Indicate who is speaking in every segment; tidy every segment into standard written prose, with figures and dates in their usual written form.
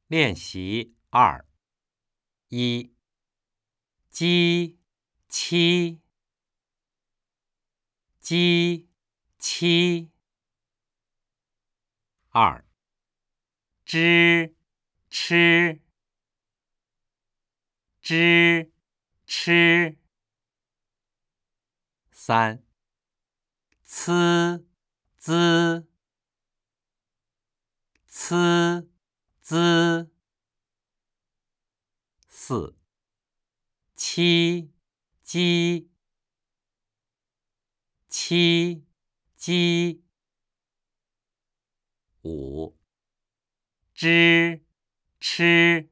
Speaker 1: 练习2：1、鸡、七、鸡、七。2、知、吃、知、吃。3、呲、滋、呲、滋。4、七、鸡、七、鸡。5、知、吃、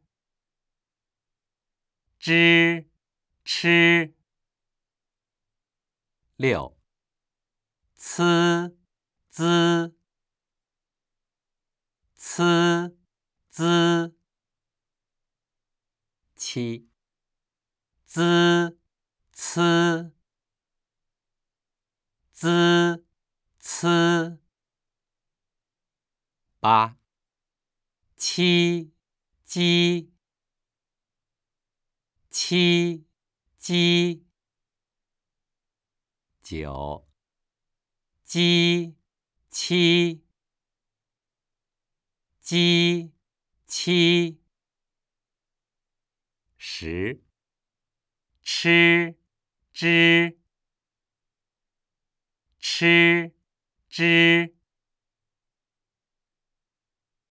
Speaker 1: 知、吃。6、呲、滋、呲、滋。7、滋、呲、滋、呲。8、七、鸡、七、鸡。9、鸡、七、鸡、七。10、吃、知、吃、知。